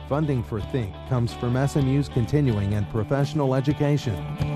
Funding for Think comes from SMU's continuing and professional education.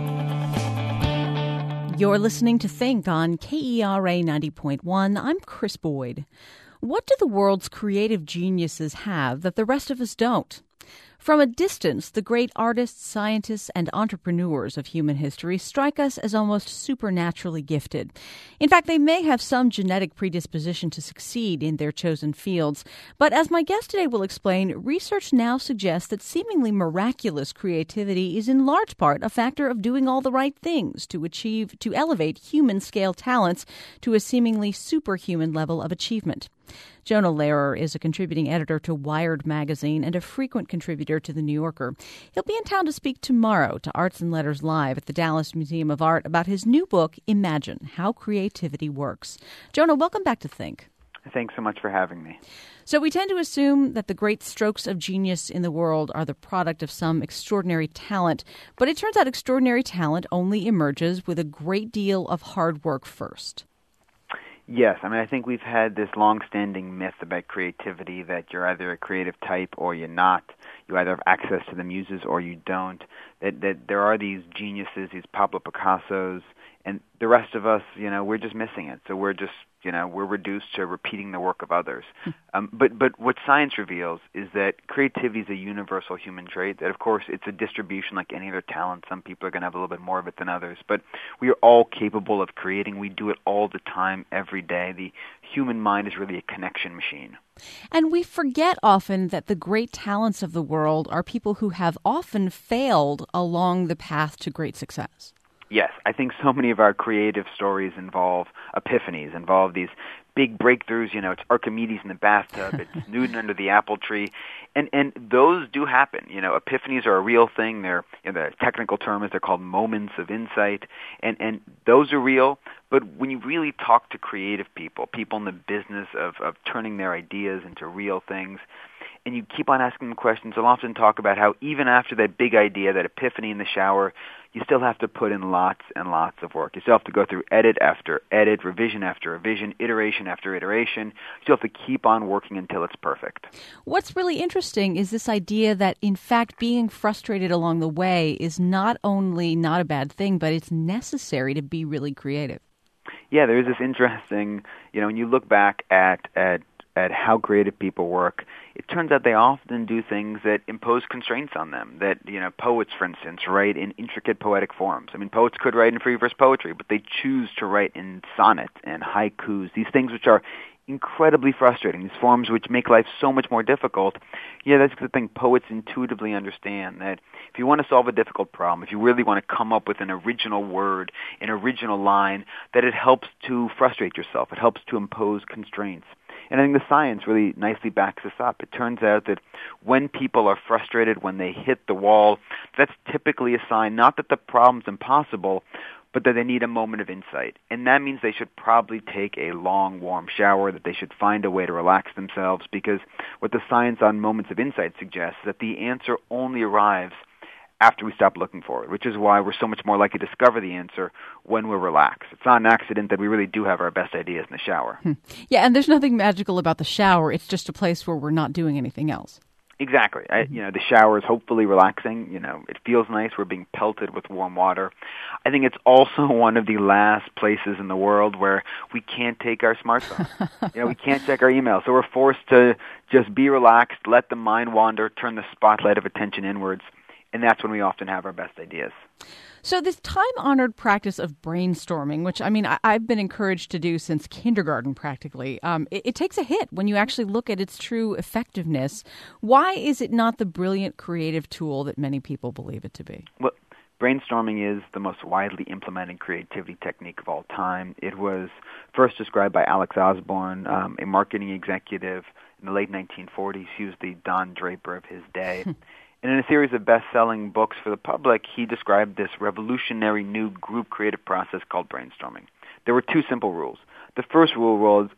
You're listening to Think on KERA 90.1. I'm Chris Boyd. What do the world's creative geniuses have that the rest of us don't? From a distance, the great artists, scientists, and entrepreneurs of human history strike us as almost supernaturally gifted. In fact, they may have some genetic predisposition to succeed in their chosen fields. But as my guest today will explain, research now suggests that seemingly miraculous creativity is in large part a factor of doing all the right things to elevate human-scale talents to a seemingly superhuman level of achievement. Jonah Lehrer is a contributing editor to Wired magazine and a frequent contributor to The New Yorker. He'll be in town to speak tomorrow to Arts and Letters Live at the Dallas Museum of Art about his new book, Imagine, How Creativity Works. Jonah, welcome back to Think. Thanks so much for having me. So we tend to assume that the great strokes of genius in the world are the product of some extraordinary talent, but it turns out extraordinary talent only emerges with a great deal of hard work first. Yes, I think we've had this long-standing myth about creativity that you're either a creative type or you're not. You either have access to the muses or you don't. That there are these geniuses, these Pablo Picassos, and the rest of us, we're just missing it. So we're just, we're reduced to repeating the work of others. But what science reveals is that creativity is a universal human trait, that of course it's a distribution like any other talent. Some people are going to have a little bit more of it than others, but we are all capable of creating. We do it all the time, every day. The human mind is really a connection machine. And we forget often that the great talents of the world are people who have often failed along the path to great success. Yes, I think so many of our creative stories involve epiphanies, involve these big breakthroughs. It's Archimedes in the bathtub, it's Newton under the apple tree, and those do happen. Epiphanies are a real thing. They're, the technical term is they're called moments of insight, and those are real. But when you really talk to creative people in the business of turning their ideas into real things, and you keep on asking them questions, they'll often talk about how even after that big idea, that epiphany in the shower, you still have to put in lots and lots of work. You still have to go through edit after edit, revision after revision, iteration after iteration. You still have to keep on working until it's perfect. What's really interesting is this idea that, in fact, being frustrated along the way is not only not a bad thing, but it's necessary to be really creative. Yeah, there's this interesting, when you look back at how creative people work, it turns out they often do things that impose constraints on them. That, poets, for instance, write in intricate poetic forms. Poets could write in free verse poetry, but they choose to write in sonnets and haikus, these things which are incredibly frustrating, these forms which make life so much more difficult. Yeah, that's the thing. Poets intuitively understand that if you want to solve a difficult problem, if you really want to come up with an original word, an original line, that it helps to frustrate yourself. It helps to impose constraints. And I think the science really nicely backs this up. It turns out that when people are frustrated, when they hit the wall, that's typically a sign not that the problem's impossible, but that they need a moment of insight. And that means they should probably take a long, warm shower, that they should find a way to relax themselves, because what the science on moments of insight suggests is that the answer only arrives after we stop looking for it, which is why we're so much more likely to discover the answer when we're relaxed. It's not an accident that we really do have our best ideas in the shower. Yeah, and there's nothing magical about the shower. It's just a place where we're not doing anything else. Exactly. The shower is hopefully relaxing. It feels nice. We're being pelted with warm water. I think it's also one of the last places in the world where we can't take our smartphones. We can't check our email. So we're forced to just be relaxed, let the mind wander, turn the spotlight of attention inwards. And that's when we often have our best ideas. So this time-honored practice of brainstorming, which, I've been encouraged to do since kindergarten practically, it takes a hit when you actually look at its true effectiveness. Why is it not the brilliant creative tool that many people believe it to be? Well, brainstorming is the most widely implemented creativity technique of all time. It was first described by Alex Osborne, a marketing executive in the late 1940s. He was the Don Draper of his day. And in a series of best-selling books for the public, he described this revolutionary new group creative process called brainstorming. There were two simple rules. The first rule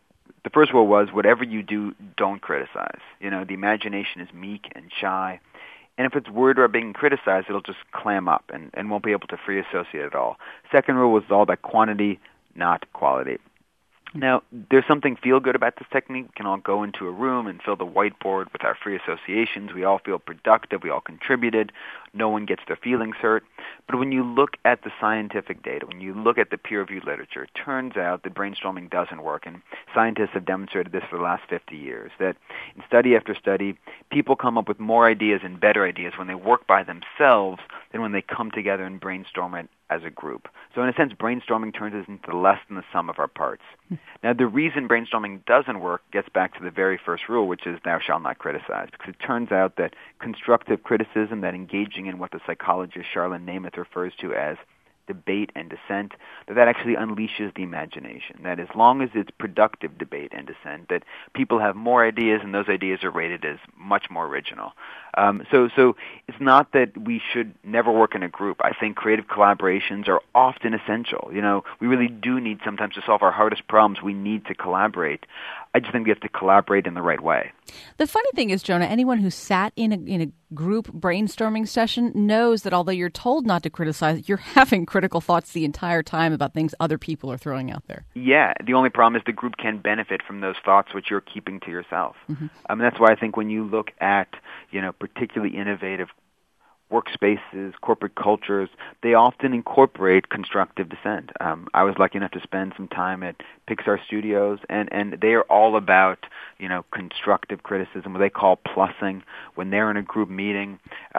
was whatever you do, don't criticize. The imagination is meek and shy. And if it's worried about being criticized, it'll just clam up and won't be able to free associate at all. Second rule was all about quantity, not quality. Now, there's something feel-good about this technique. We can all go into a room and fill the whiteboard with our free associations. We all feel productive. We all contributed. No one gets their feelings hurt. But when you look at the scientific data, when you look at the peer-reviewed literature, it turns out that brainstorming doesn't work. And scientists have demonstrated this for the last 50 years, that in study after study, people come up with more ideas and better ideas when they work by themselves than when they come together and brainstorm it as a group. So in a sense, brainstorming turns us into less than the sum of our parts. Now, the reason brainstorming doesn't work gets back to the very first rule, which is thou shalt not criticize, because it turns out that constructive criticism, that engaging in what the psychologist Charlene Nemeth refers to as debate and dissent, that actually unleashes the imagination. That as long as it's productive debate and dissent, that people have more ideas and those ideas are rated as much more original. So it's not that we should never work in a group. I think creative collaborations are often essential. We really do need sometimes to solve our hardest problems. We need to collaborate. I just think we have to collaborate in the right way. The funny thing is, Jonah, anyone who sat in a group brainstorming session knows that although you're told not to criticize, you're having critical thoughts the entire time about things other people are throwing out there. Yeah, the only problem is the group can benefit from those thoughts which you're keeping to yourself. Mm-hmm. That's why I think when you look at, particularly innovative workspaces, corporate cultures, they often incorporate constructive dissent. I was lucky enough to spend some time at Pixar Studios, and they are all about, constructive criticism, what they call plussing. When they're in a group meeting,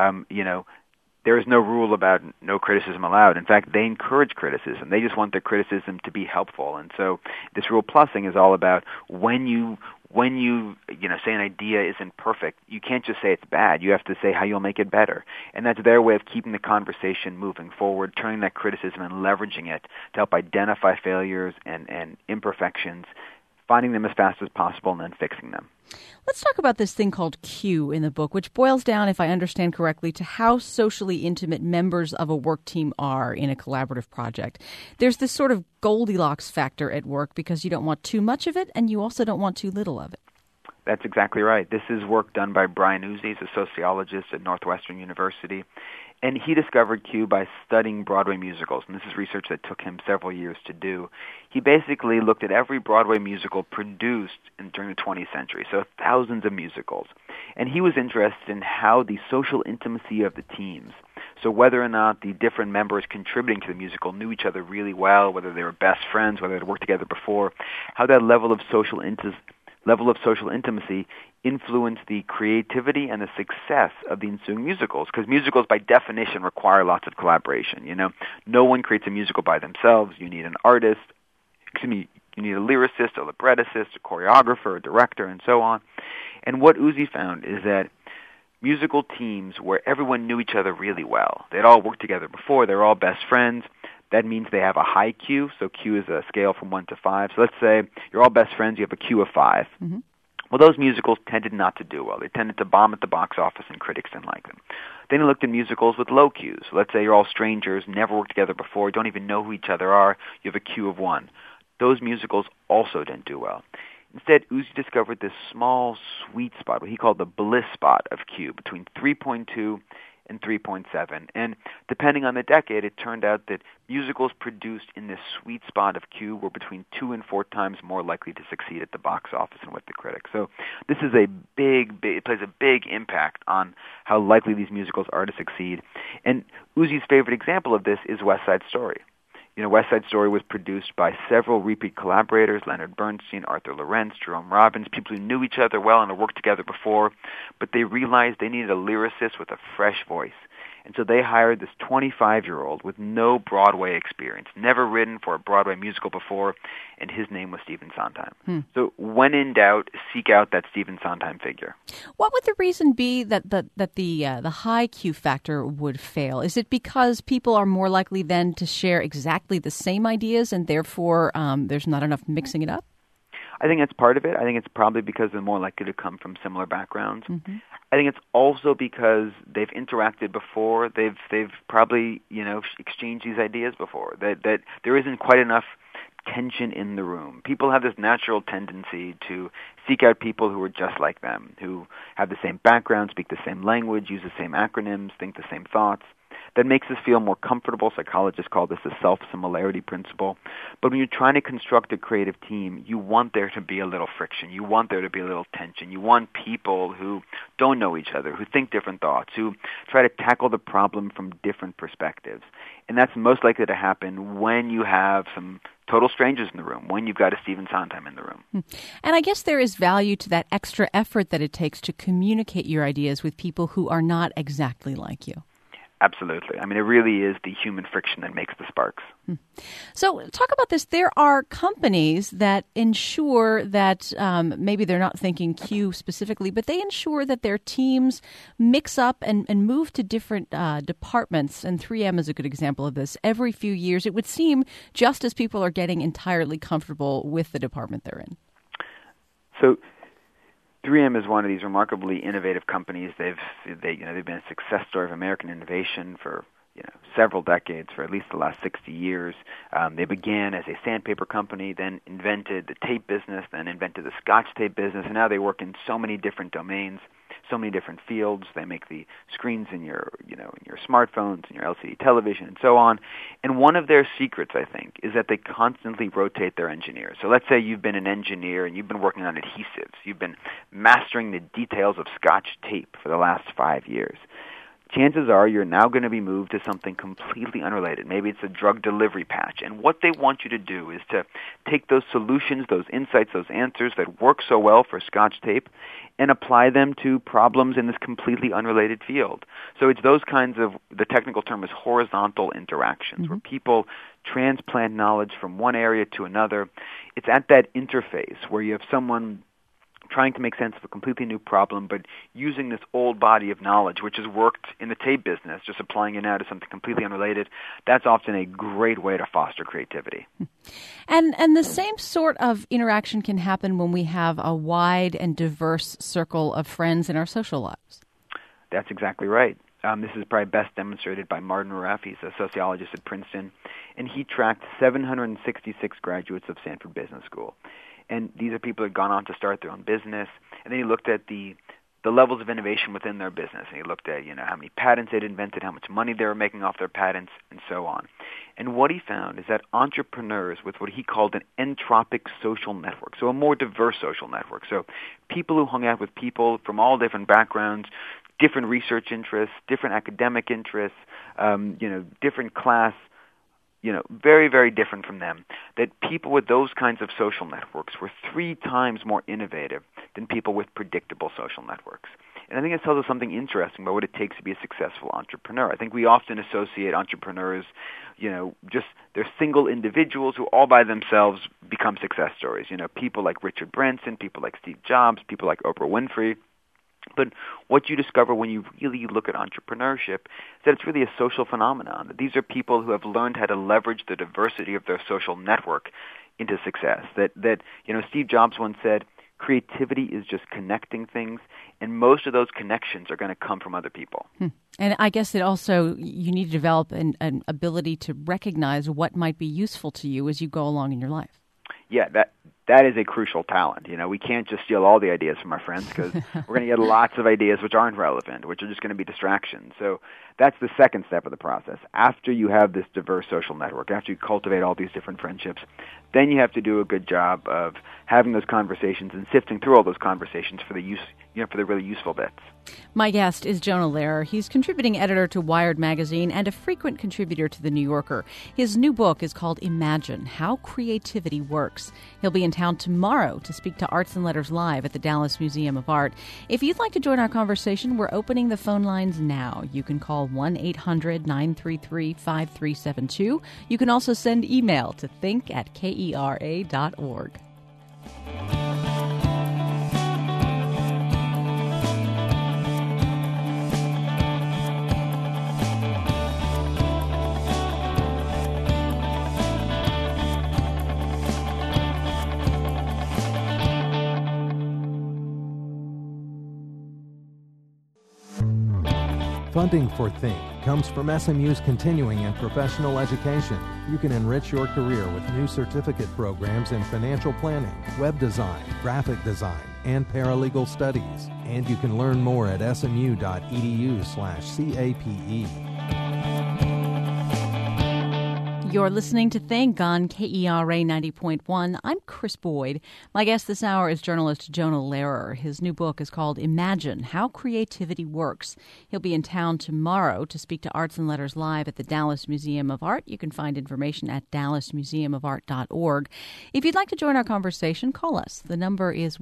there is no rule about no criticism allowed. In fact, they encourage criticism. They just want their criticism to be helpful. And so this rule plussing is all about when you say an idea isn't perfect, you can't just say it's bad. You have to say how you'll make it better. And that's their way of keeping the conversation moving forward, turning that criticism and leveraging it to help identify failures and imperfections, finding them as fast as possible and then fixing them. Let's talk about this thing called cue in the book, which boils down, if I understand correctly, to how socially intimate members of a work team are in a collaborative project. There's this sort of Goldilocks factor at work because you don't want too much of it and you also don't want too little of it. That's exactly right. This is work done by Brian Uzzi, a sociologist at Northwestern University. And he discovered cue by studying Broadway musicals, and this is research that took him several years to do. He basically looked at every Broadway musical produced during the 20th century, so thousands of musicals. And he was interested in how the social intimacy of the teams, so whether or not the different members contributing to the musical knew each other really well, whether they were best friends, whether they'd worked together before, how that level of social intimacy influence the creativity and the success of the ensuing musicals, because musicals by definition require lots of collaboration. No one creates a musical by themselves. You need an artist, you need a lyricist, a librettist, a choreographer, a director, and so on. And what Uzzi found is that musical teams where everyone knew each other really well, they'd all worked together before, they're all best friends, that means they have a high cue, so cue is a scale from 1 to 5. So let's say you're all best friends, you have a cue of 5. Mm-hmm. Well, those musicals tended not to do well. They tended to bomb at the box office and critics didn't like them. Then he looked at musicals with low cues. Let's say you're all strangers, never worked together before, don't even know who each other are, you have a cue of 1. Those musicals also didn't do well. Instead, Uzzi discovered this small sweet spot, what he called the bliss spot of cue, between 3.2 and 3.7. And depending on the decade, it turned out that musicals produced in this sweet spot of cue were between 2 and 4 times more likely to succeed at the box office and with the critics. So this is it plays a big impact on how likely these musicals are to succeed. And Uzzi's favorite example of this is West Side Story. West Side Story was produced by several repeat collaborators, Leonard Bernstein, Arthur Lorenz, Jerome Robbins, people who knew each other well and had worked together before, but they realized they needed a lyricist with a fresh voice. And so they hired this 25-year-old with no Broadway experience, never written for a Broadway musical before, and his name was Stephen Sondheim. So when in doubt, seek out that Stephen Sondheim figure. What would the reason be that the high cue factor would fail? Is it because people are more likely then to share exactly the same ideas and therefore there's not enough mixing it up? I think that's part of it. I think it's probably because they're more likely to come from similar backgrounds. Mm-hmm. I think it's also because they've interacted before. They've probably exchanged these ideas before. That there isn't quite enough tension in the room. People have this natural tendency to seek out people who are just like them, who have the same background, speak the same language, use the same acronyms, think the same thoughts. that makes us feel more comfortable. Psychologists call this the self-similarity principle. But when you're trying to construct a creative team, you want there to be a little friction. You want there to be a little tension. You want people who don't know each other, who think different thoughts, who try to tackle the problem from different perspectives. And that's most likely to happen when you have some total strangers in the room, when you've got a Stephen Sondheim in the room. And I guess there is value to that extra effort that it takes to communicate your ideas with people who are not exactly like you. Absolutely. I mean, it really is the human friction that makes the sparks. So talk about this. There are companies that ensure that maybe they're not thinking Q specifically, but they ensure that their teams mix up and move to different departments. And 3M is a good example of this. Every few years, it would seem, just as people are getting entirely comfortable with the department they're in. So 3M is one of these remarkably innovative companies. They've been a success story of American innovation for several decades, for at least the last 60 years. They began as a sandpaper company, then invented the tape business, then invented the Scotch tape business, and now they work in so many different domains, so many different fields. They make the screens in your smartphones, in your LCD television, and so on. And one of their secrets, I think, is that they constantly rotate their engineers. So let's say you've been an engineer and you've been working on adhesives. You've been mastering the details of Scotch tape for the last 5 years. Chances are you're now going to be moved to something completely unrelated. Maybe it's a drug delivery patch. And what they want you to do is to take those solutions, those insights, those answers that work so well for Scotch tape and apply them to problems in this completely unrelated field. So it's those kinds of, the technical term is horizontal interactions, where people transplant knowledge from one area to another. It's at that interface where you have someone trying to make sense of a completely new problem, but using this old body of knowledge, which has worked in the tape business, just applying it now to something completely unrelated. That's often a great way to foster creativity. And the same sort of interaction can happen when we have a wide and diverse circle of friends in our social lives. That's exactly right. This is probably best demonstrated by Martin Raff. He's a sociologist at Princeton, and he tracked 766 graduates of Stanford Business School. And these are people who had gone on to start their own business. And then he looked at the levels of innovation within their business. And he looked at, how many patents they'd invented, how much money they were making off their patents, and so on. And what he found is that entrepreneurs with what he called an entropic social network, so a more diverse social network, so people who hung out with people from all different backgrounds, different research interests, different academic interests, different class, very, very different from them, that people with those kinds of social networks were 3 times more innovative than people with predictable social networks. And I think it tells us something interesting about what it takes to be a successful entrepreneur. I think we often associate entrepreneurs, just they're single individuals who all by themselves become success stories. People like Richard Branson, people like Steve Jobs, people like Oprah Winfrey. But what you discover when you really look at entrepreneurship is that it's really a social phenomenon. That these are people who have learned how to leverage the diversity of their social network into success. That Steve Jobs once said, creativity is just connecting things, and most of those connections are going to come from other people. And I guess that also you need to develop an ability to recognize what might be useful to you as you go along in your life. Yeah, that is a crucial talent. We can't just steal all the ideas from our friends, because we're going to get lots of ideas which aren't relevant, which are just going to be distractions. So that's the second step of the process. After you have this diverse social network, after you cultivate all these different friendships, then you have to do a good job of having those conversations and sifting through all those conversations for the really useful bits. My guest is Jonah Lehrer. He's contributing editor to Wired magazine and a frequent contributor to The New Yorker. His new book is called Imagine: How Creativity Works. He'll be in town tomorrow to speak to Arts and Letters Live at the Dallas Museum of Art. If you'd like to join our conversation, we're opening the phone lines now. You can call 1-800-933-5372. You can also send email to think@kera.org. Funding for Think comes from SMU's continuing and professional education. You can enrich your career with new certificate programs in financial planning, web design, graphic design, and paralegal studies. And you can learn more at smu.edu/CAPE. You're listening to Think on KERA 90.1. I'm Chris Boyd. My guest this hour is journalist Jonah Lehrer. His new book is called Imagine, How Creativity Works. He'll be in town tomorrow to speak to Arts and Letters Live at the Dallas Museum of Art. You can find information at dallasmuseumofart.org. If you'd like to join our conversation, call us. The number is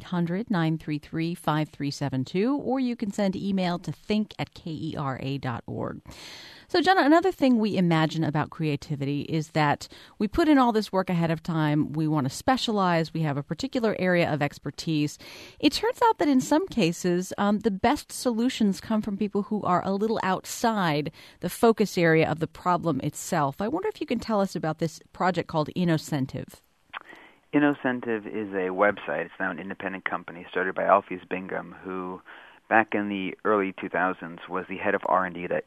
1-800-933-5372, or you can send email to think@kera.org. So, Jonah, another thing we imagine about creativity is that we put in all this work ahead of time. We want to specialize. We have a particular area of expertise. It turns out that in some cases, the best solutions come from people who are a little outside the focus area of the problem itself. I wonder if you can tell us about this project called Innocentive. Innocentive is a website. It's now an independent company started by Alpheus Bingham, who back in the early 2000s was the head of R&D at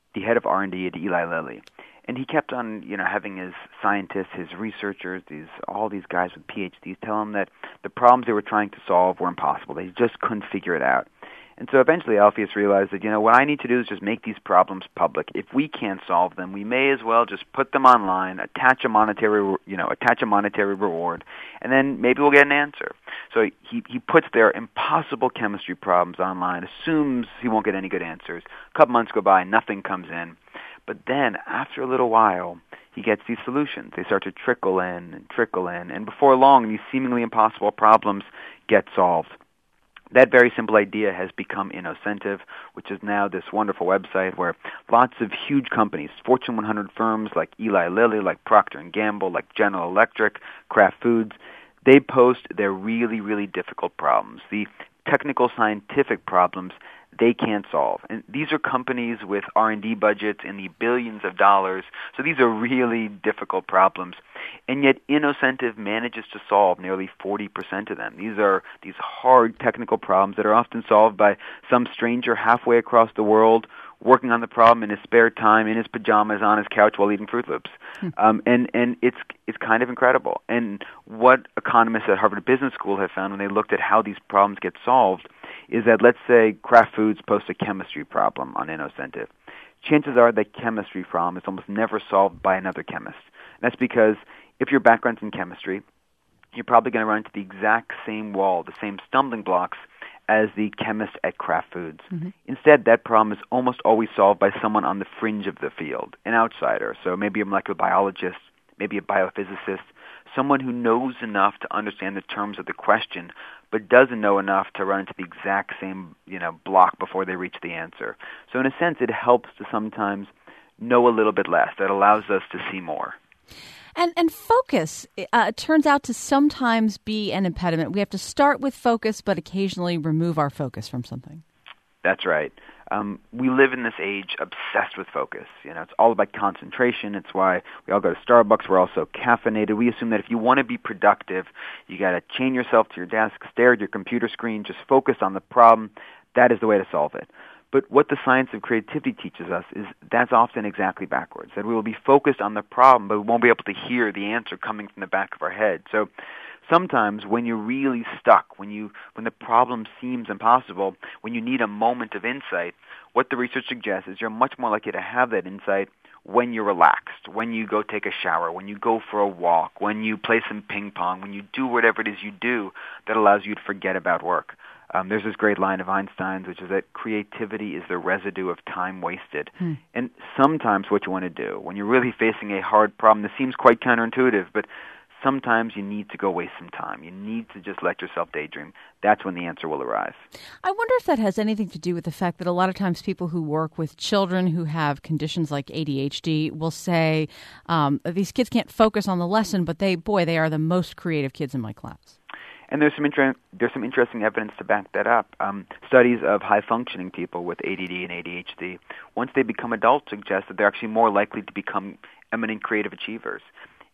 Eli Lilly. And he kept on, having his scientists, his researchers, all these guys with PhDs tell him that the problems they were trying to solve were impossible. They just couldn't figure it out. And so eventually Alpheus realized that, what I need to do is just make these problems public. If we can't solve them, we may as well just put them online, attach a monetary reward, and then maybe we'll get an answer. So he puts their impossible chemistry problems online, assumes he won't get any good answers. A couple months go by, nothing comes in. But then, after a little while, he gets these solutions. They start to trickle in, and before long, these seemingly impossible problems get solved. That very simple idea has become Innocentive, which is now this wonderful website where lots of huge companies, Fortune 100 firms like Eli Lilly, like Procter & Gamble, like General Electric, Kraft Foods, they post their really, really difficult problems, the technical scientific problems they can't solve. And these are companies with R&D budgets in the billions of dollars, so these are really difficult problems. And yet Innocentive manages to solve nearly 40% of them. These are these hard technical problems that are often solved by some stranger halfway across the world working on the problem in his spare time, in his pajamas, on his couch while eating Fruit Loops. And it's kind of incredible. And what economists at Harvard Business School have found when they looked at how these problems get solved is that, let's say, Kraft Foods posts a chemistry problem on Innocentive. Chances are that chemistry problem is almost never solved by another chemist. And that's because if your background's in chemistry, you're probably going to run into the exact same wall, the same stumbling blocks as the chemist at Kraft Foods. Mm-hmm. Instead, that problem is almost always solved by someone on the fringe of the field, an outsider. So maybe a molecular biologist, maybe a biophysicist, someone who knows enough to understand the terms of the question, but doesn't know enough to run into the exact same, block before they reach the answer. So in a sense, it helps to sometimes know a little bit less. That allows us to see more. And focus turns out to sometimes be an impediment. We have to start with focus, but occasionally remove our focus from something. That's right. We live in this age obsessed with focus. It's all about concentration. It's why we all go to Starbucks. We're all so caffeinated. We assume that if you want to be productive, you got to chain yourself to your desk, stare at your computer screen, just focus on the problem. That is the way to solve it. But what the science of creativity teaches us is that's often exactly backwards, that we will be focused on the problem, but we won't be able to hear the answer coming from the back of our head. So sometimes when you're really stuck, when the problem seems impossible, when you need a moment of insight, what the research suggests is you're much more likely to have that insight when you're relaxed, when you go take a shower, when you go for a walk, when you play some ping pong, when you do whatever it is you do that allows you to forget about work. There's this great line of Einstein's, which is that creativity is the residue of time wasted. And sometimes what you want to do, when you're really facing a hard problem that seems quite counterintuitive, but sometimes you need to go waste some time. You need to just let yourself daydream. That's when the answer will arrive. I wonder if that has anything to do with the fact that a lot of times people who work with children who have conditions like ADHD will say, these kids can't focus on the lesson, but they are the most creative kids in my class. And there's some interesting evidence to back that up. Studies of high-functioning people with ADD and ADHD, once they become adults, suggest that they're actually more likely to become eminent creative achievers.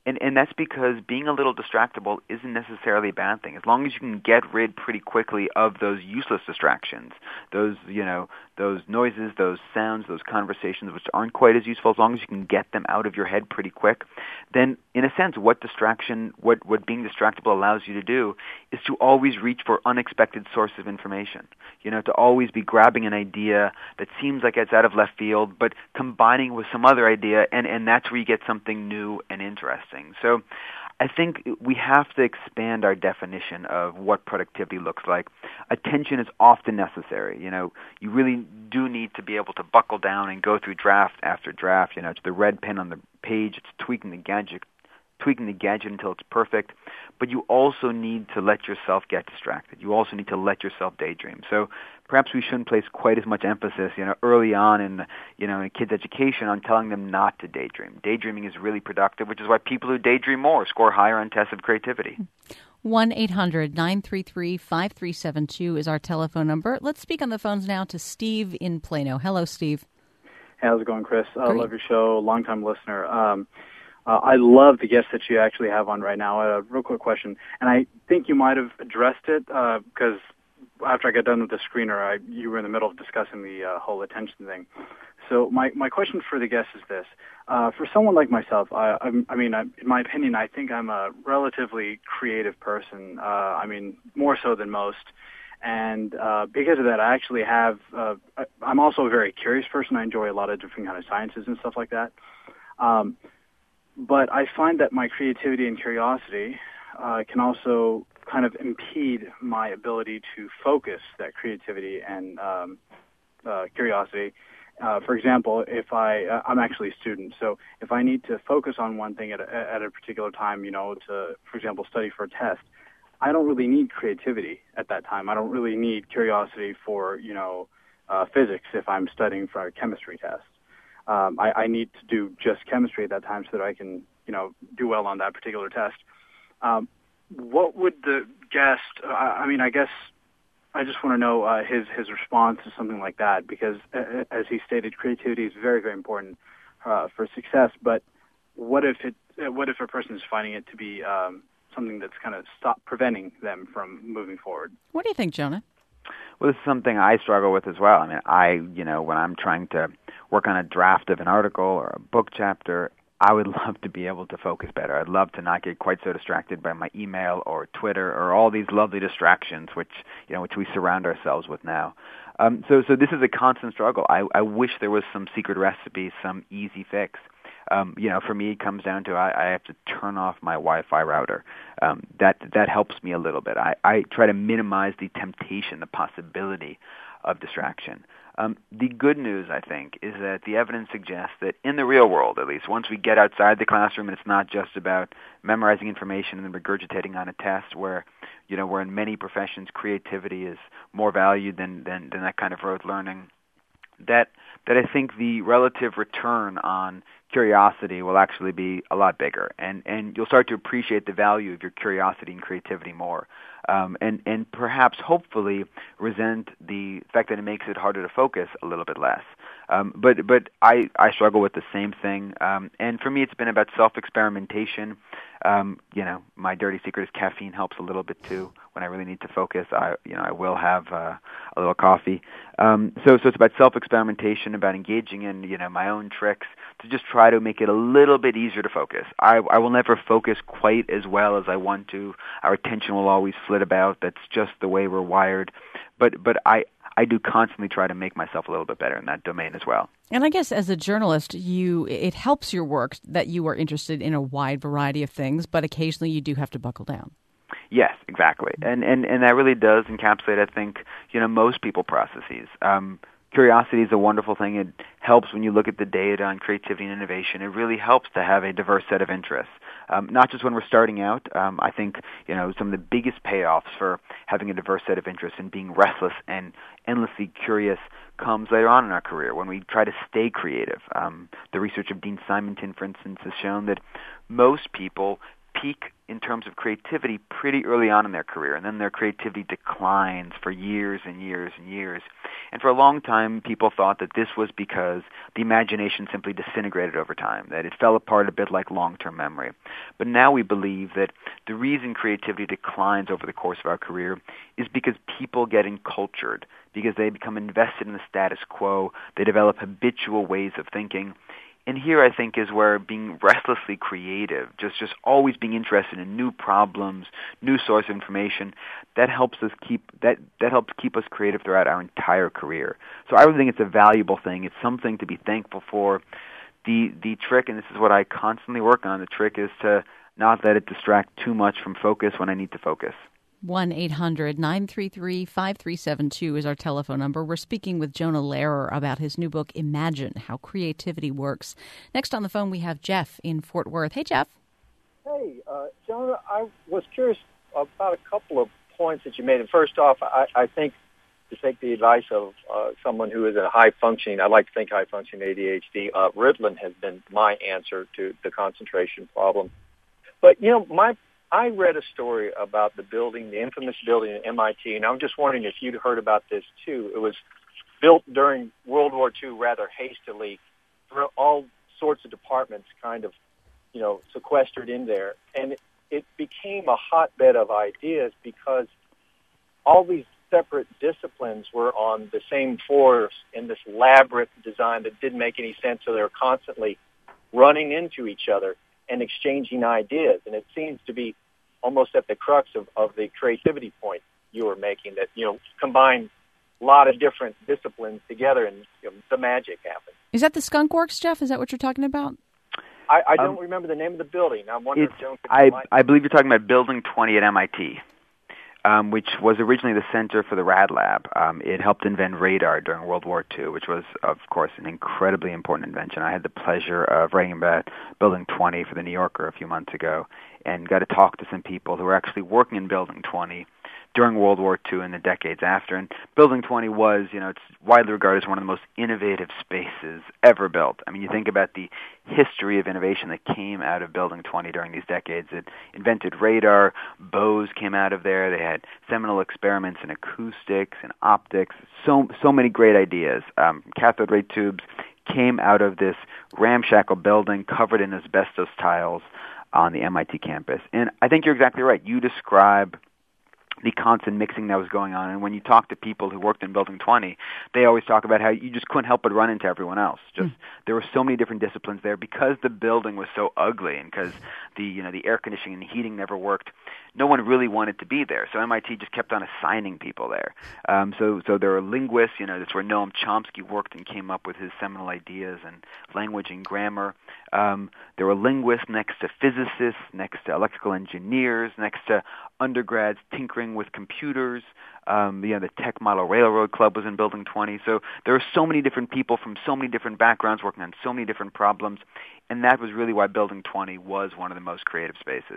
And that's because being a little distractible isn't necessarily a bad thing. As long as you can get rid pretty quickly of those useless distractions, those noises, those sounds, those conversations which aren't quite as useful, as long as you can get them out of your head pretty quick, then in a sense what being distractible allows you to do is to always reach for unexpected sources of information. To always be grabbing an idea that seems like it's out of left field, but combining with some other idea, and that's where you get something new and interesting. So I think we have to expand our definition of what productivity looks like. Attention is often necessary. You really do need to be able to buckle down and go through draft after draft. It's the red pen on the page. It's tweaking the gadget until it's perfect. But you also need to let yourself get distracted. You also need to let yourself daydream. So perhaps we shouldn't place quite as much emphasis, early on in a kid's education on telling them not to daydream. Daydreaming is really productive, which is why people who daydream more score higher on tests of creativity. 1-800-933-5372 is our telephone number. Let's speak on the phones now to Steve in Plano. Hello, Steve. Hey, how's it going, Chris? I love your show. Long-time listener. I love the guest that you actually have on right now. A real quick question, and I think you might have addressed it because after I got done with the screener, you were in the middle of discussing the whole attention thing. So my question for the guest is this. For someone like myself, in my opinion, I think I'm a relatively creative person. More so than most. And because of that, I actually have, I'm also a very curious person. I enjoy a lot of different kind of sciences and stuff like that. But I find that my creativity and curiosity can also kind of impede my ability to focus that creativity and curiosity. For example, if I'm actually a student, so if I need to focus on one thing at a particular time, to, for example, study for a test, I don't really need creativity at that time. I don't really need curiosity for, physics if I'm studying for a chemistry test. I need to do just chemistry at that time so that I can, do well on that particular test. What would the guest, I guess I just want to know his response to something like that, because as he stated, creativity is very, very important for success. But what if a person is finding it to be something that's kind of preventing them from moving forward? What do you think, Jonah? Well, this is something I struggle with as well. When I'm trying to work on a draft of an article or a book chapter, I would love to be able to focus better. I'd love to not get quite so distracted by my email or Twitter or all these lovely distractions which we surround ourselves with now. So this is a constant struggle. I wish there was some secret recipe, some easy fix. For me, it comes down to I have to turn off my Wi-Fi router. That helps me a little bit. I try to minimize the temptation, the possibility of distraction. The good news, I think, is that the evidence suggests that in the real world, at least, once we get outside the classroom and it's not just about memorizing information and then regurgitating on a test where in many professions creativity is more valued than that kind of rote learning, that I think the relative return on curiosity will actually be a lot bigger, and you'll start to appreciate the value of your curiosity and creativity more, and perhaps hopefully resent the fact that it makes it harder to focus a little bit less. But I struggle with the same thing, and for me it's been about self-experimentation. My dirty secret is caffeine helps a little bit too. When I really need to focus, I will have a little coffee. So it's about self-experimentation, about engaging in my own tricks to just try to make it a little bit easier to focus. I will never focus quite as well as I want to. Our attention will always flit about. That's just the way we're wired. But I do constantly try to make myself a little bit better in that domain as well. And I guess as a journalist, it helps your work that you are interested in a wide variety of things, but occasionally you do have to buckle down. Yes, exactly. And that really does encapsulate, I think, most people processes. Curiosity is a wonderful thing. It helps when you look at the data on creativity and innovation. It really helps to have a diverse set of interests. Not just when we're starting out. I think, some of the biggest payoffs for having a diverse set of interests and being restless and endlessly curious comes later on in our career when we try to stay creative. The research of Dean Simonton, for instance, has shown that most people peak in terms of creativity pretty early on in their career, and then their creativity declines for years and years and years. And for a long time, people thought that this was because the imagination simply disintegrated over time, that it fell apart a bit like long-term memory. But now we believe that the reason creativity declines over the course of our career is because people get encultured, because they become invested in the status quo, they develop habitual ways of thinking. And here, I think, is where being restlessly creative, just always being interested in new problems, new source of information, that helps us keep us creative throughout our entire career. So I really think it's a valuable thing. It's something to be thankful for. The trick, and this is what I constantly work on, the trick is to not let it distract too much from focus when I need to focus. 1-800-933-5372 is our telephone number. We're speaking with Jonah Lehrer about his new book, Imagine, How Creativity Works. Next on the phone, we have Jeff in Fort Worth. Hey, Jeff. Hey, Jonah, I was curious about a couple of points that you made. And first off, I think to take the advice of someone who is a high-functioning, I like to think high-functioning ADHD, Ritalin has been my answer to the concentration problem. But, I read a story about the infamous building at MIT, and I'm just wondering if you'd heard about this too. It was built during World War II rather hastily, for all sorts of departments kind of, sequestered in there. And it became a hotbed of ideas because all these separate disciplines were on the same floors in this labyrinth design that didn't make any sense, so they were constantly running into each other and exchanging ideas. And it seems to be almost at the crux of the creativity point you were making, that, combine a lot of different disciplines together and the magic happens. Is that the Skunk Works, Jeff? Is that what you're talking about? I don't remember the name of the building. I'm wondering if Joan could I believe you're talking about Building 20 at MIT, which was originally the center for the Rad Lab. It helped invent radar during World War II, which was, of course, an incredibly important invention. I had the pleasure of writing about Building 20 for The New Yorker a few months ago, and got to talk to some people who were actually working in Building 20 during World War II and the decades after. And Building 20 was, it's widely regarded as one of the most innovative spaces ever built. I mean, you think about the history of innovation that came out of Building 20 during these decades. It invented radar, Bose came out of there, they had seminal experiments in acoustics and optics, so many great ideas. Cathode ray tubes came out of this ramshackle building covered in asbestos tiles on the MIT campus. And I think you're exactly right. You describe the constant mixing that was going on. And when you talk to people who worked in Building 20, they always talk about how you just couldn't help but run into everyone else. There were so many different disciplines there because the building was so ugly and because the air conditioning and the heating never worked. No one really wanted to be there, so MIT just kept on assigning people there. So there were linguists, that's where Noam Chomsky worked and came up with his seminal ideas and language and grammar. There were linguists next to physicists, next to electrical engineers, next to undergrads tinkering with computers. The Tech Model Railroad Club was in Building 20. So there were so many different people from so many different backgrounds working on so many different problems, and that was really why Building 20 was one of the most creative spaces.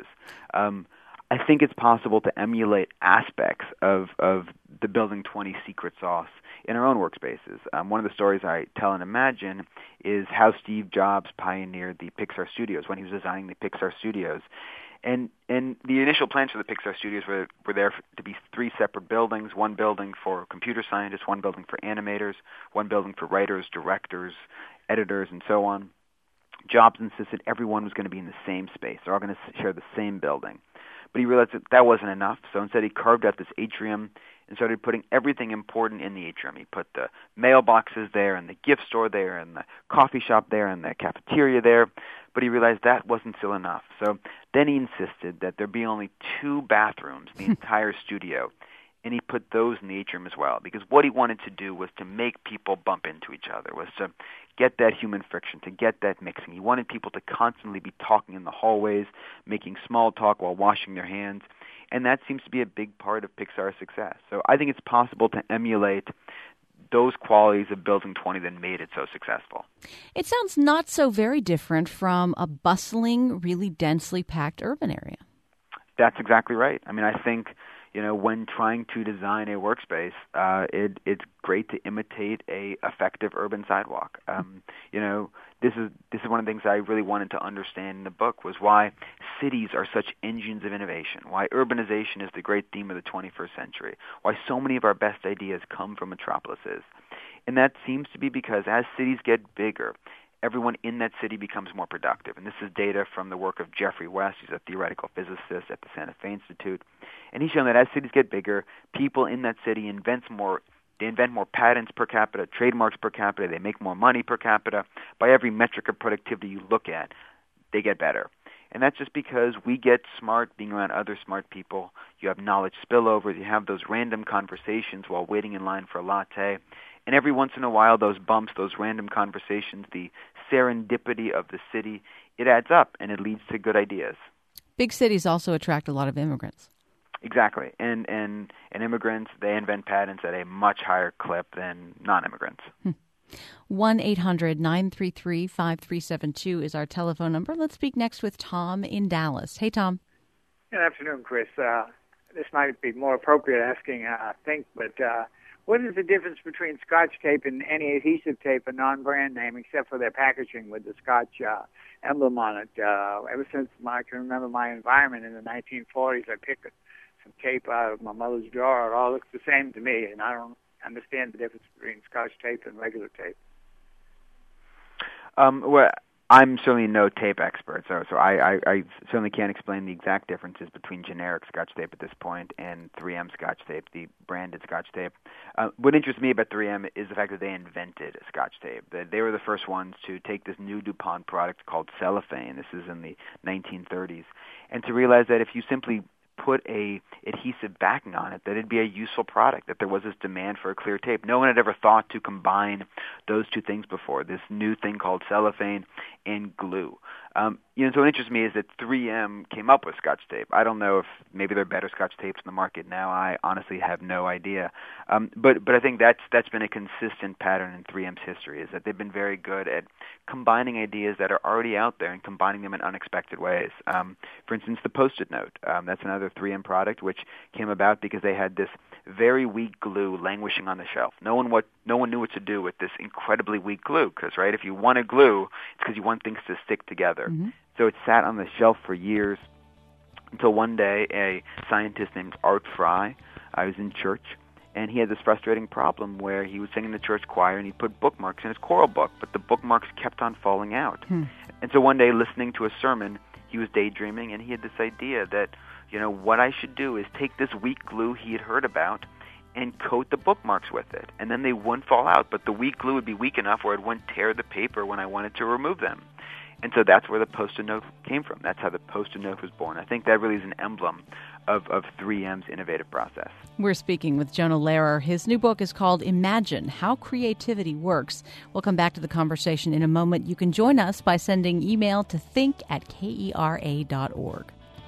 I think it's possible to emulate aspects of the Building 20 secret sauce in our own workspaces. One of the stories I tell in Imagine is how Steve Jobs pioneered the Pixar Studios when he was designing the Pixar Studios. And the initial plans for the Pixar Studios were there to be 3 separate buildings, one building for computer scientists, one building for animators, one building for writers, directors, editors, and so on. Jobs insisted everyone was going to be in the same space. They're all going to share the same building. But he realized that wasn't enough, so instead he carved out this atrium and started putting everything important in the atrium. He put the mailboxes there and the gift store there and the coffee shop there and the cafeteria there, but he realized that wasn't still enough. So then he insisted that there be only 2 bathrooms in the entire studio, and he put those in the atrium as well, because what he wanted to do was to make people bump into each other, was to get that human friction, to get that mixing. He wanted people to constantly be talking in the hallways, making small talk while washing their hands, and that seems to be a big part of Pixar's success. So I think it's possible to emulate those qualities of Building 20 that made it so successful. It sounds not so very different from a bustling, really densely packed urban area. That's exactly right. I mean, I think, when trying to design a workspace, it's great to imitate a effective urban sidewalk. This is one of the things I really wanted to understand in the book, was why cities are such engines of innovation, why urbanization is the great theme of the 21st century, why so many of our best ideas come from metropolises. And that seems to be because as cities get bigger, everyone in that city becomes more productive. And this is data from the work of Jeffrey West, who's a theoretical physicist at the Santa Fe Institute. And he's shown that as cities get bigger, people in that city invent more patents per capita, trademarks per capita, they make more money per capita. By every metric of productivity you look at, they get better. And that's just because we get smart being around other smart people. You have knowledge spillover. You have those random conversations while waiting in line for a latte. And every once in a while, those bumps, those random conversations, the serendipity of the city, it adds up and it leads to good ideas. Big cities also attract a lot of immigrants. Exactly. And immigrants, they invent patents at a much higher clip than non-immigrants. 1-800-933-5372 is our telephone number. Let's speak next with Tom in Dallas. Hey, Tom. Good afternoon, Chris. This might be more appropriate asking, I think, but what is the difference between Scotch tape and any adhesive tape, a non-brand name, except for their packaging with the Scotch emblem on it? Ever since I can remember my environment in the 1940s, I picked some tape out of my mother's drawer. It all looks the same to me, and I don't understand the difference between Scotch tape and regular tape. Well, I'm certainly no tape expert, so I certainly can't explain the exact differences between generic Scotch tape at this point and 3M Scotch tape, the branded Scotch tape. What interests me about 3M is the fact that they invented Scotch tape. They were the first ones to take this new DuPont product called cellophane. This is in the 1930s, and to realize that if you simply put a adhesive backing on it, that it'd be a useful product, that there was this demand for a clear tape. No one had ever thought to combine those two things before, this new thing called cellophane and glue. So what interests me is that 3M came up with Scotch tape. I don't know if maybe there are better Scotch tapes in the market now. I honestly have no idea. But I think that's been a consistent pattern in 3M's history, is that they've been very good at combining ideas that are already out there and combining them in unexpected ways. For instance, the Post-it note. That's another 3M product which came about because they had this very weak glue languishing on the shelf. No one knew what to do with this incredibly weak glue, because, right, if you want a glue, it's because you want things to stick together. Mm-hmm. So it sat on the shelf for years until one day a scientist named Art Fry, I was in church, and he had this frustrating problem where he was singing the church choir and he put bookmarks in his choral book, but the bookmarks kept on falling out. And so one day, listening to a sermon, he was daydreaming, and he had this idea that, what I should do is take this weak glue he had heard about and coat the bookmarks with it. And then they wouldn't fall out, but the weak glue would be weak enough where it wouldn't tear the paper when I wanted to remove them. And so that's where the Post-it note came from. That's how the Post-it note was born. I think that really is an emblem of 3M's innovative process. We're speaking with Jonah Lehrer. His new book is called Imagine, How Creativity Works. We'll come back to the conversation in a moment. You can join us by sending email to think@kera.org.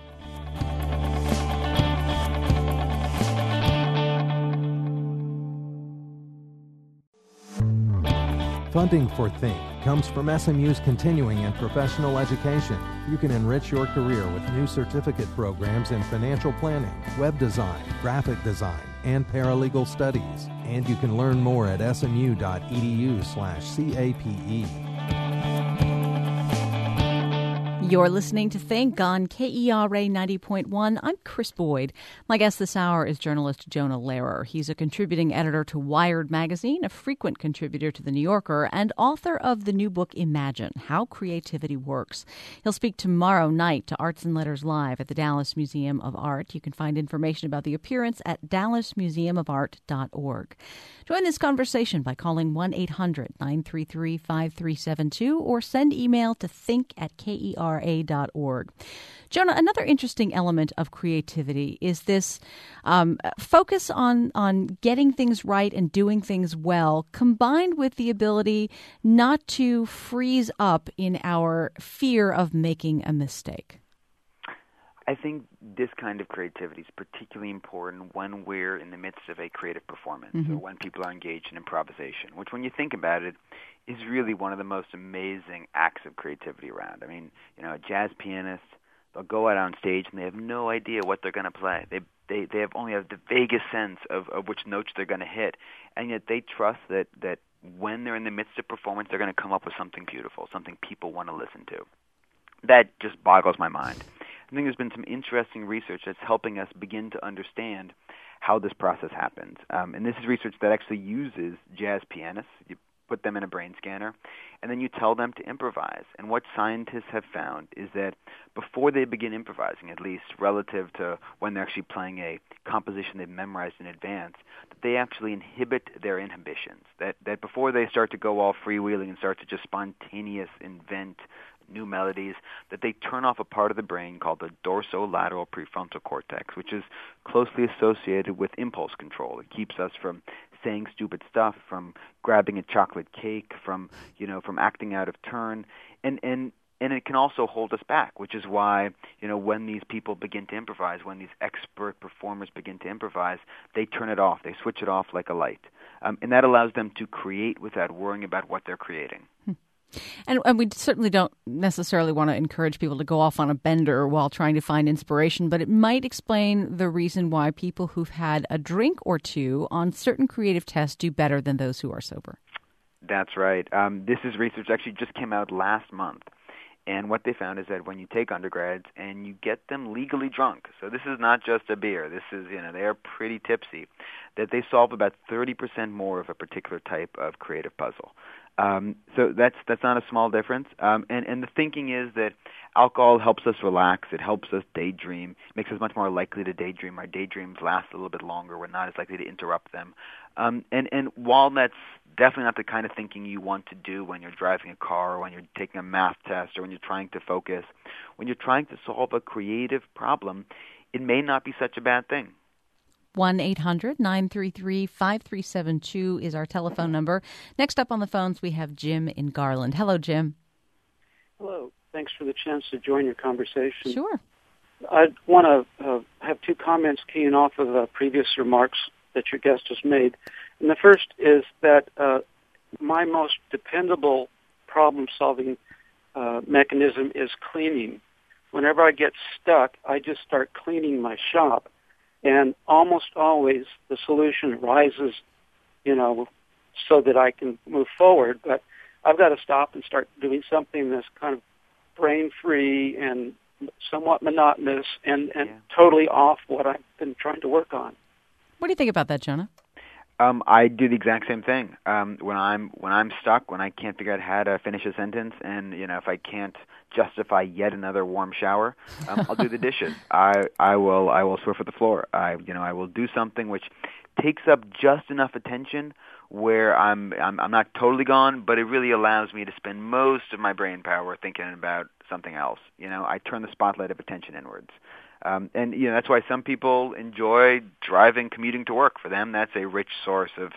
Funding for Think comes from SMU's continuing and professional education. You can enrich your career with new certificate programs in financial planning, web design, graphic design, and paralegal studies. And you can learn more at smu.edu/CAPE. You're listening to Think on KERA 90.1. I'm Chris Boyd. My guest this hour is journalist Jonah Lehrer. He's a contributing editor to Wired magazine, a frequent contributor to The New Yorker, and author of the new book Imagine, How Creativity Works. He'll speak tomorrow night to Arts and Letters Live at the Dallas Museum of Art. You can find information about the appearance at dallasmuseumofart.org. Join this conversation by calling 1-800-933-5372 or send email to think@kera.org. Jonah, another interesting element of creativity is this focus on getting things right and doing things well, combined with the ability not to freeze up in our fear of making a mistake. I think this kind of creativity is particularly important when we're in the midst of a creative performance, or when people are engaged in improvisation, which, when you think about it, is really one of the most amazing acts of creativity around. I mean, a jazz pianist, they'll go out on stage and they have no idea what they're going to play. They They only have the vaguest sense of which notes they're going to hit, and yet they trust that when they're in the midst of performance, they're going to come up with something beautiful, something people want to listen to. That just boggles my mind. I think there's been some interesting research that's helping us begin to understand how this process happens. And this is research that actually uses jazz pianists. You put them in a brain scanner, and then you tell them to improvise. And what scientists have found is that before they begin improvising, at least relative to when they're actually playing a composition they've memorized in advance, that they actually inhibit their inhibitions. That before they start to go all freewheeling and start to just spontaneous invent new melodies, that they turn off a part of the brain called the dorsolateral prefrontal cortex, which is closely associated with impulse control. It keeps us from saying stupid stuff, from grabbing a chocolate cake, from acting out of turn, and it can also hold us back, which is why, when these people begin to improvise, when these expert performers begin to improvise, they turn it off, they switch it off like a light, and that allows them to create without worrying about what they're creating. And we certainly don't necessarily want to encourage people to go off on a bender while trying to find inspiration, but it might explain the reason why people who've had a drink or two on certain creative tests do better than those who are sober. That's right. This is research actually just came out last month. And what they found is that when you take undergrads and you get them legally drunk, so this is not just a beer, this is, they're pretty tipsy, that they solve about 30% more of a particular type of creative puzzle. So that's not a small difference. And the thinking is that alcohol helps us relax. It helps us daydream. Makes us much more likely to daydream. Our daydreams last a little bit longer. We're not as likely to interrupt them. And while that's definitely not the kind of thinking you want to do when you're driving a car or when you're taking a math test or when you're trying to focus, when you're trying to solve a creative problem, it may not be such a bad thing. 1-800-933-5372 is our telephone number. Next up on the phones, we have Jim in Garland. Hello, Jim. Hello. Thanks for the chance to join your conversation. Sure. I want to have two comments keying off of previous remarks that your guest has made. And the first is that my most dependable problem-solving mechanism is cleaning. Whenever I get stuck, I just start cleaning my shop. And almost always the solution rises, so that I can move forward. But I've got to stop and start doing something that's kind of brain-free and somewhat monotonous and totally off what I've been trying to work on. What do you think about that, Jonah? I do the exact same thing. When I'm stuck, when I can't figure out how to finish a sentence, and if I can't justify yet another warm shower, I'll do the dishes. I will Swiffer the floor. I will do something which takes up just enough attention where I'm not totally gone, but it really allows me to spend most of my brain power thinking about something else. I turn the spotlight of attention inwards. And that's why some people enjoy driving, commuting to work. For them, that's a rich source of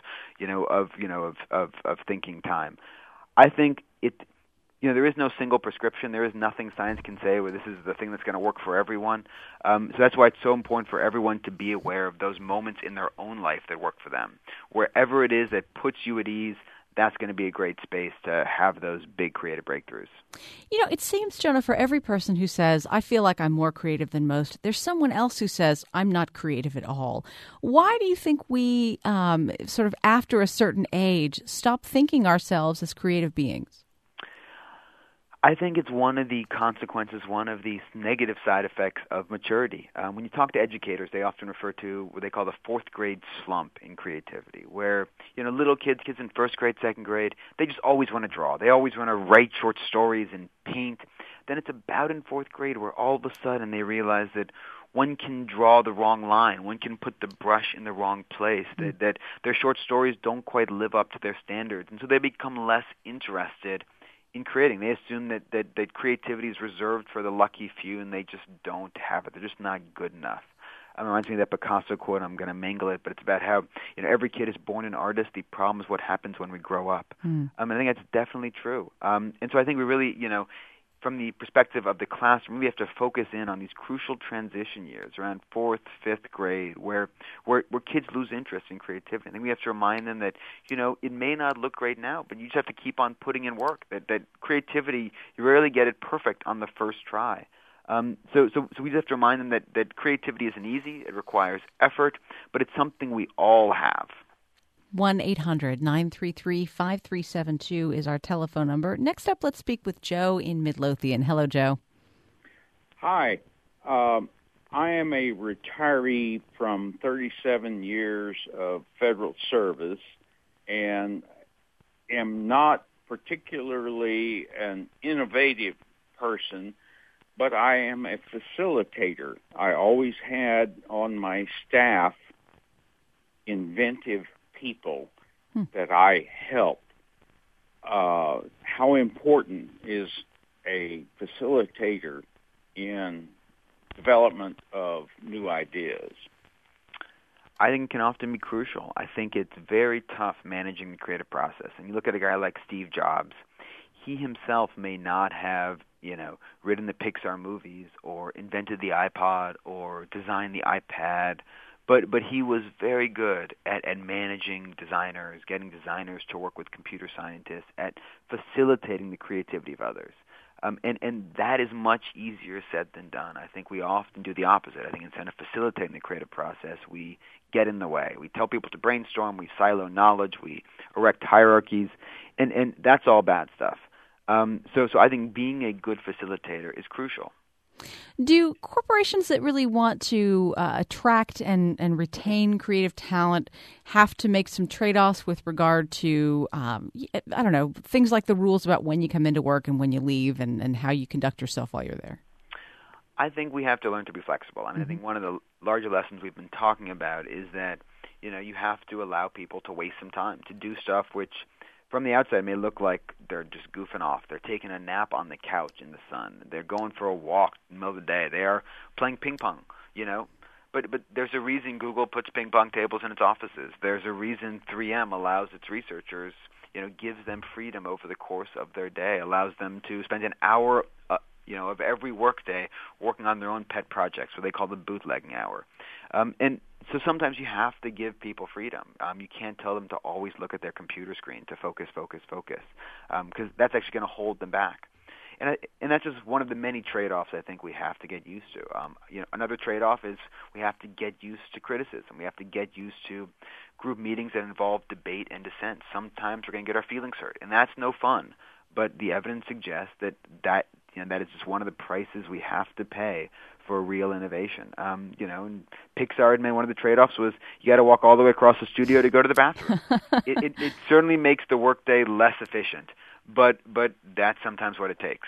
thinking time. I think there is no single prescription. There is nothing science can say where this is the thing that's going to work for everyone. So that's why it's so important for everyone to be aware of those moments in their own life that work for them. Wherever it is that puts you at ease, that's going to be a great space to have those big creative breakthroughs. It seems, Jonah, for every person who says, I feel like I'm more creative than most, there's someone else who says, I'm not creative at all. Why do you think we, sort of after a certain age, stop thinking ourselves as creative beings? I think it's one of the consequences, one of the negative side effects of maturity. When you talk to educators, they often refer to what they call the fourth grade slump in creativity, where little kids in first grade, second grade, they just always want to draw. They always want to write short stories and paint. Then it's about in fourth grade where all of a sudden they realize that one can draw the wrong line, one can put the brush in the wrong place, that their short stories don't quite live up to their standards, and so they become less interested in creating. They assume that creativity is reserved for the lucky few, and they just don't have it. They're just not good enough. It reminds me of that Picasso quote. I'm going to mangle it, but it's about how every kid is born an artist. The problem is what happens when we grow up. I think that's definitely true. And so I think we really, from the perspective of the classroom, we have to focus in on these crucial transition years around 4th, 5th grade where kids lose interest in creativity. I think we have to remind them that, it may not look great now, but you just have to keep on putting in work, that creativity, you rarely get it perfect on the first try. So we just have to remind them that creativity isn't easy. It requires effort, but it's something we all have. 1-800-933-5372 is our telephone number. Next up, let's speak with Joe in Midlothian. Hello, Joe. Hi. I am a retiree from 37 years of federal service and am not particularly an innovative person, but I am a facilitator. I always had on my staff inventive people that I helped. How important is a facilitator in development of new ideas? I think it can often be crucial. I think it's very tough managing the creative process. And you look at a guy like Steve Jobs, he himself may not have, written the Pixar movies or invented the iPod or designed the iPad, but he was very good at managing designers, getting designers to work with computer scientists, at facilitating the creativity of others. And that is much easier said than done. I think we often do the opposite. I think instead of facilitating the creative process, we get in the way. We tell people to brainstorm, we silo knowledge, we erect hierarchies, and that's all bad stuff. So I think being a good facilitator is crucial. Do corporations that really want to attract and retain creative talent have to make some trade-offs with regard to, things like the rules about when you come into work and when you leave and how you conduct yourself while you're there? I think we have to learn to be flexible. I think one of the larger lessons we've been talking about is that, you have to allow people to waste some time, to do stuff which from the outside may look like they're just goofing off. They're taking a nap on the couch in the sun. They're going for a walk in the middle of the day. They are playing ping pong, But there's a reason Google puts ping pong tables in its offices. There's a reason 3M allows its researchers, gives them freedom over the course of their day, allows them to spend an hour, of every workday working on their own pet projects, what they call the bootlegging hour. And so sometimes you have to give people freedom. You can't tell them to always look at their computer screen to focus, because that's actually going to hold them back. And that's just one of the many trade-offs I think we have to get used to. Another trade-off is we have to get used to criticism. We have to get used to group meetings that involve debate and dissent. Sometimes we're going to get our feelings hurt, and that's no fun. But the evidence suggests that is just one of the prices we have to pay for real innovation. And Pixar admitted one of the trade-offs was you got to walk all the way across the studio to go to the bathroom. It certainly makes the workday less efficient, but that's sometimes what it takes.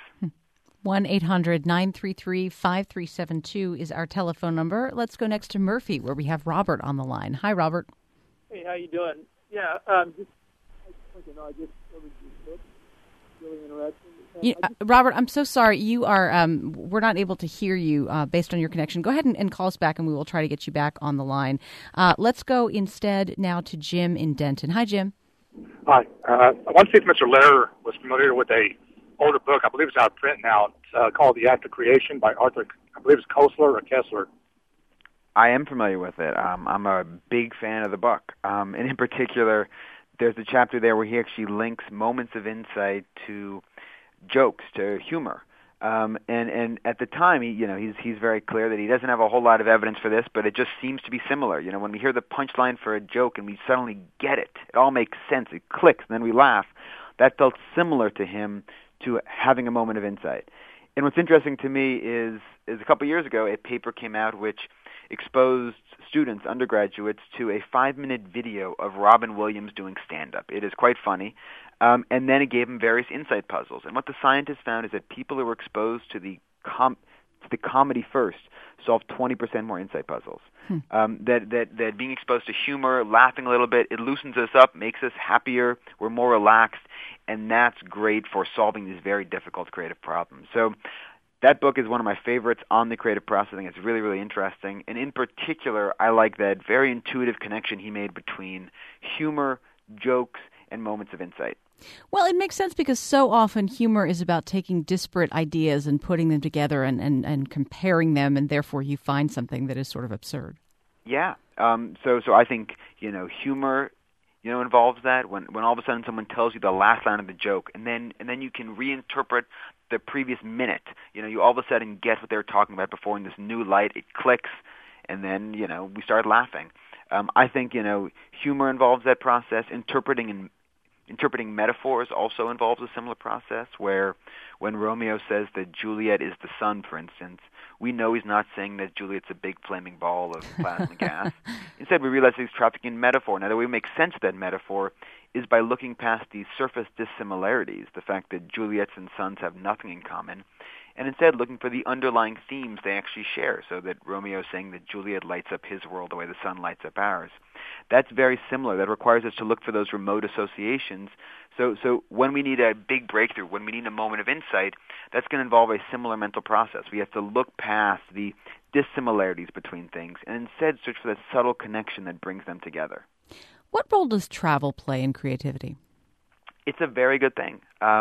1-800-933-5372 is our telephone number. Let's go next to Murphy, where we have Robert on the line. Hi, Robert. Hey, how you doing? Yeah, I just discovered your book. Really interesting. Robert, I'm so sorry. You are. We're not able to hear you based on your connection. Go ahead and call us back, and we will try to get you back on the line. Let's go instead now to Jim in Denton. Hi, Jim. Hi. I want to see if Mr. Lehrer was familiar with a older book. I believe it's out of print now. It's called The Act of Creation by Arthur. I believe it's Koestler or Kessler. I am familiar with it. I'm a big fan of the book, and in particular, there's a chapter there where he actually links moments of insight to jokes, to humor. And at the time, he's very clear that he doesn't have a whole lot of evidence for this, but it just seems to be similar. When we hear the punchline for a joke and we suddenly get it, it all makes sense, it clicks, and then we laugh. That felt similar to him to having a moment of insight. And what's interesting to me is a couple years ago, a paper came out which exposed students, undergraduates, to a 5-minute video of Robin Williams doing stand-up. It is quite funny. And then it gave them various insight puzzles. And what the scientists found is that people who were exposed to the comedy first solved 20% more insight puzzles. That being exposed to humor, laughing a little bit, it loosens us up, makes us happier, we're more relaxed, and that's great for solving these very difficult creative problems. So that book is one of my favorites on the creative process. I think it's really, really interesting. And in particular, I like that very intuitive connection he made between humor, jokes, and moments of insight. Well, it makes sense because so often humor is about taking disparate ideas and putting them together and comparing them, and therefore you find something that is sort of absurd. Yeah. So I think, humor involves that, when all of a sudden someone tells you the last line of the joke, and then you can reinterpret the previous minute. You all of a sudden get what they were talking about before in this new light. It clicks, and then we start laughing. I think humor involves that process. Interpreting metaphors also involves a similar process, where when Romeo says that Juliet is the sun, for instance, we know he's not saying that Juliet's a big flaming ball of plasma gas. Instead, we realize he's trafficking in metaphor. Now, the way we make sense of that metaphor is by looking past the surface dissimilarities, the fact that Juliets and suns have nothing in common, and instead looking for the underlying themes they actually share, so that Romeo is saying that Juliet lights up his world the way the sun lights up ours. That's very similar. That requires us to look for those remote associations. So when we need a big breakthrough, when we need a moment of insight, that's going to involve a similar mental process. We have to look past the dissimilarities between things and instead search for that subtle connection that brings them together. What role does travel play in creativity? It's a very good thing.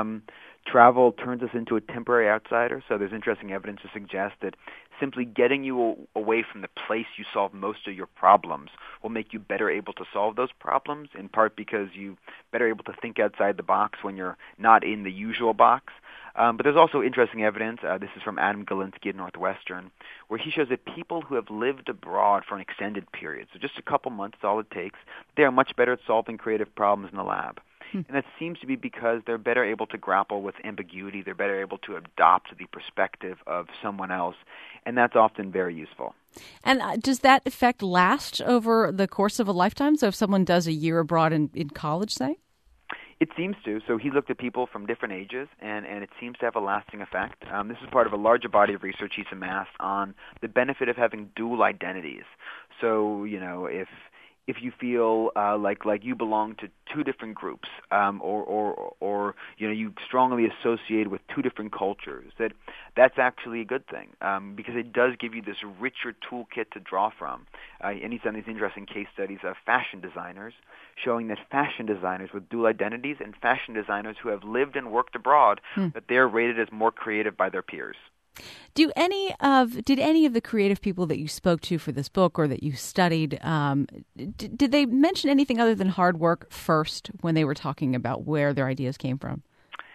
Travel turns us into a temporary outsider, so there's interesting evidence to suggest that simply getting you away from the place you solve most of your problems will make you better able to solve those problems, in part because you're better able to think outside the box when you're not in the usual box. But there's also interesting evidence, this is from Adam Galinsky at Northwestern, where he shows that people who have lived abroad for an extended period, so just a couple months is all it takes, they are much better at solving creative problems in the lab. And that seems to be because they're better able to grapple with ambiguity. They're better able to adopt the perspective of someone else, and that's often very useful. And does that effect last over the course of a lifetime? So if someone does a year abroad in college, say? It seems to. So he looked at people from different ages, and it seems to have a lasting effect. This is part of a larger body of research he's amassed on the benefit of having dual identities. So, if you feel like you belong to two different groups, or you strongly associate with two different cultures, that's actually a good thing, because it does give you this richer toolkit to draw from. And he's done these interesting case studies of fashion designers, showing that fashion designers with dual identities and fashion designers who have lived and worked abroad, that they're rated as more creative by their peers. Did any of the creative people that you spoke to for this book or that you studied, did they mention anything other than hard work first when they were talking about where their ideas came from?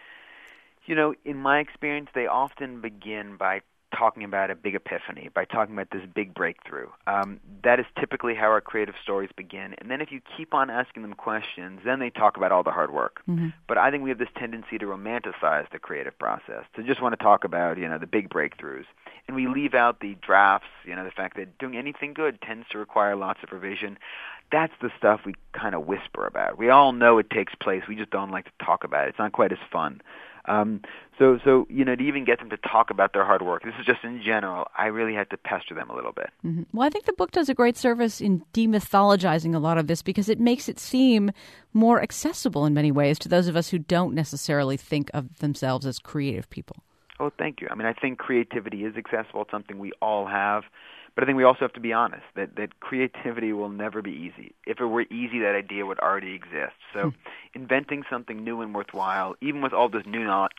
In my experience, they often begin by talking about a big epiphany, by talking about this big breakthrough. That is typically how our creative stories begin. And then if you keep on asking them questions, then they talk about all the hard work. Mm-hmm. But I think we have this tendency to romanticize the creative process, to just want to talk about, the big breakthroughs. And we leave out the drafts, the fact that doing anything good tends to require lots of revision. That's the stuff we kind of whisper about. We all know it takes place. We just don't like to talk about it. It's not quite as fun. So to even get them to talk about their hard work, this is just in general, I really had to pester them a little bit. Mm-hmm. Well, I think the book does a great service in demythologizing a lot of this because it makes it seem more accessible in many ways to those of us who don't necessarily think of themselves as creative people. Oh, thank you. I think creativity is accessible. It's something we all have. But I think we also have to be honest that creativity will never be easy. If it were easy, that idea would already exist. So inventing something new and worthwhile, even with all this new knowledge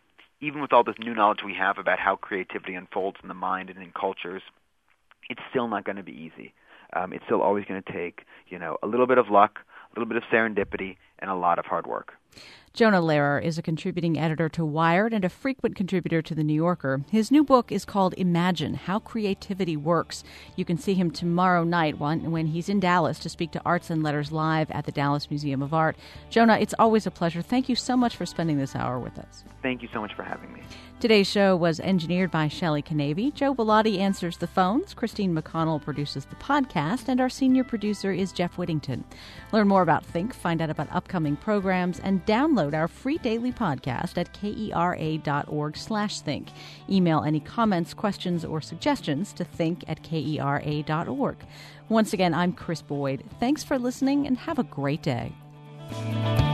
we have about how creativity unfolds in the mind and in cultures, it's still not going to be easy. It's still always going to take, a little bit of luck, a little bit of serendipity, and a lot of hard work. Jonah Lehrer is a contributing editor to Wired and a frequent contributor to The New Yorker. His new book is called Imagine, How Creativity Works. You can see him tomorrow night when he's in Dallas to speak to Arts and Letters Live at the Dallas Museum of Art. Jonah, it's always a pleasure. Thank you so much for spending this hour with us. Thank you so much for having me. Today's show was engineered by Shelley Canavy. Joe Bellotti answers the phones. Christine McConnell produces the podcast. And our senior producer is Jeff Whittington. Learn more about Think, find out about upcoming programs, and download our free daily podcast at kera.org/think. Email any comments, questions, or suggestions to think@kera.org. Once again, I'm Chris Boyd. Thanks for listening and have a great day.